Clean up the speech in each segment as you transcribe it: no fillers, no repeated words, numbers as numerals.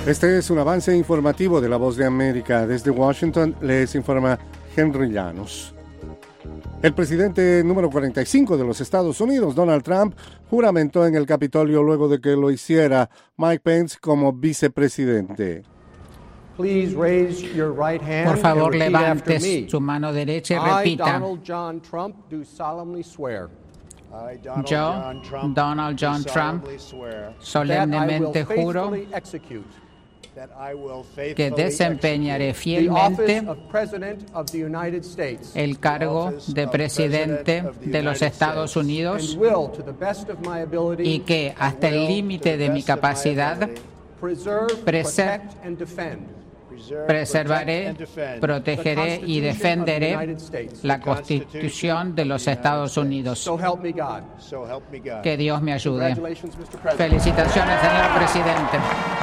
Este es un avance informativo de La Voz de América. Desde Washington les informa Henry Llanos. El presidente número 45 de los Estados Unidos, Donald Trump, juramentó en el Capitolio luego de que lo hiciera Mike Pence como vicepresidente. Por favor, levante su mano derecha y repita. Yo, Donald John Trump, solemnemente juro que desempeñaré fielmente el cargo de presidente de los Estados Unidos y que hasta el límite de mi capacidad preservaré, protegeré y defenderé la Constitución de los Estados Unidos. Que Dios me ayude. Felicitaciones, señor presidente.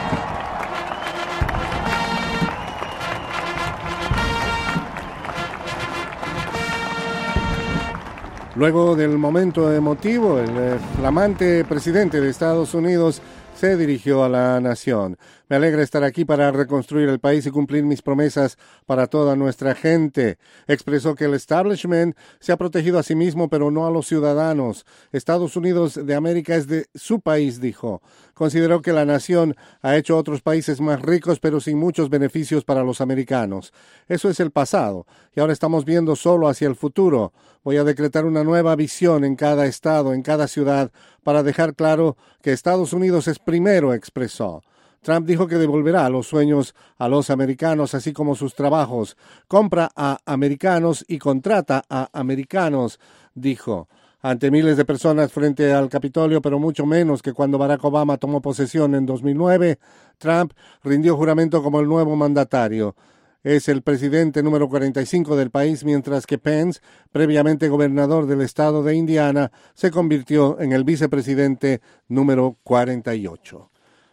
Luego del momento emotivo, el flamante presidente de Estados Unidos se dirigió a la nación. Me alegra estar aquí para reconstruir el país y cumplir mis promesas para toda nuestra gente. Expresó que el establishment se ha protegido a sí mismo, pero no a los ciudadanos. Estados Unidos de América es de su país, dijo. Consideró que la nación ha hecho otros países más ricos, pero sin muchos beneficios para los americanos. Eso es el pasado, y ahora estamos viendo solo hacia el futuro. Voy a decretar una nueva visión en cada estado, en cada ciudad, para dejar claro que Estados Unidos es primero, expresó. Trump dijo que devolverá los sueños a los americanos, así como sus trabajos. Compra a americanos y contrata a americanos, dijo. Ante miles de personas frente al Capitolio, pero mucho menos que cuando Barack Obama tomó posesión en 2009, Trump rindió juramento como el nuevo mandatario. Es el presidente número 45 del país, mientras que Pence, previamente gobernador del estado de Indiana, se convirtió en el vicepresidente número 48.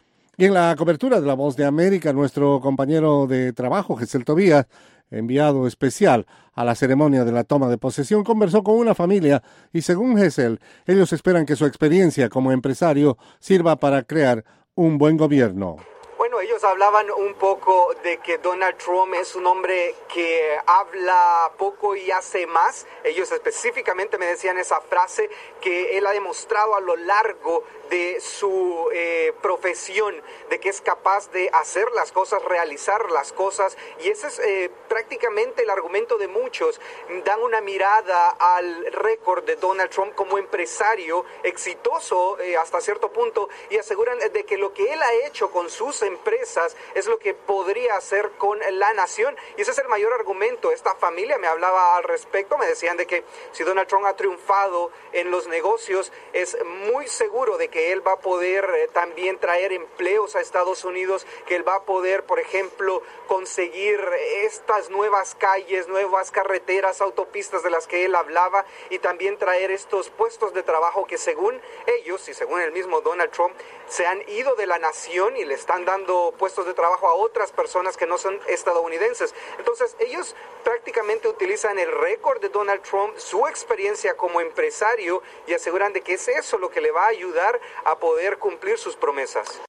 Y en la cobertura de La Voz de América, nuestro compañero de trabajo, Gesel Tobías, enviado especial a la ceremonia de la toma de posesión, conversó con una familia y, según Gesel, ellos esperan que su experiencia como empresario sirva para crear un buen gobierno. Bueno, ellos hablaban un poco de que Donald Trump es un hombre que habla poco y hace más. Ellos específicamente me decían esa frase que él ha demostrado a lo largo de su profesión, de que es capaz de hacer las cosas, realizar las cosas, y ese es prácticamente el argumento de muchos. Dan una mirada al récord de Donald Trump como empresario exitoso hasta cierto punto, y aseguran de que lo que él ha hecho con sus empresas es lo que podría hacer con la nación, y ese es el mayor argumento. Esta familia me hablaba al respecto, me decían de que si Donald Trump ha triunfado en los negocios, es muy seguro de que él va a poder también traer empleos a Estados Unidos, que él va a poder, por ejemplo, conseguir estas nuevas calles, nuevas carreteras, autopistas de las que él hablaba, y también traer estos puestos de trabajo que según ellos y según el mismo Donald Trump se han ido de la nación y le están dando puestos de trabajo a otras personas que no son estadounidenses. Entonces ellos prácticamente utilizan el récord de Donald Trump, su experiencia como empresario, y aseguran de que es eso lo que le va a ayudar a poder cumplir sus promesas.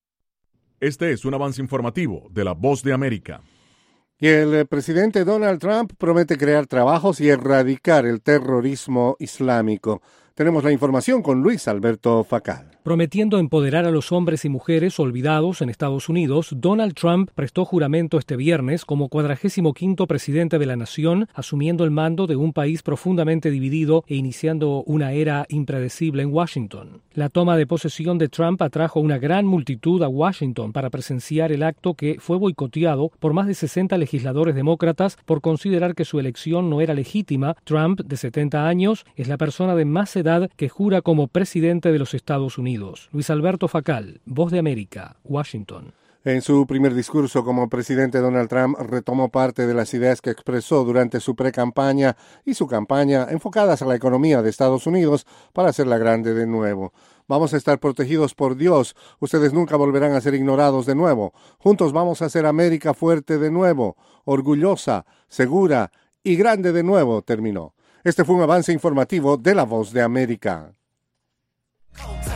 Este es un avance informativo de La Voz de América. Y el presidente Donald Trump promete crear trabajos y erradicar el terrorismo islámico. Tenemos la información con Luis Alberto Facal. Prometiendo empoderar a los hombres y mujeres olvidados en Estados Unidos, Donald Trump prestó juramento este viernes como 45º presidente de la nación, asumiendo el mando de un país profundamente dividido e iniciando una era impredecible en Washington. La toma de posesión de Trump atrajo una gran multitud a Washington para presenciar el acto, que fue boicoteado por más de 60 legisladores demócratas por considerar que su elección no era legítima. Trump, de 70 años, es la persona de más edad que jura como presidente de los Estados Unidos. Luis Alberto Facal, Voz de América, Washington. En su primer discurso como presidente, Donald Trump retomó parte de las ideas que expresó durante su pre-campaña y su campaña enfocadas a la economía de Estados Unidos para hacerla grande de nuevo. Vamos a estar protegidos por Dios. Ustedes nunca volverán a ser ignorados de nuevo. Juntos vamos a hacer América fuerte de nuevo, orgullosa, segura y grande de nuevo, terminó. Este fue un avance informativo de La Voz de América.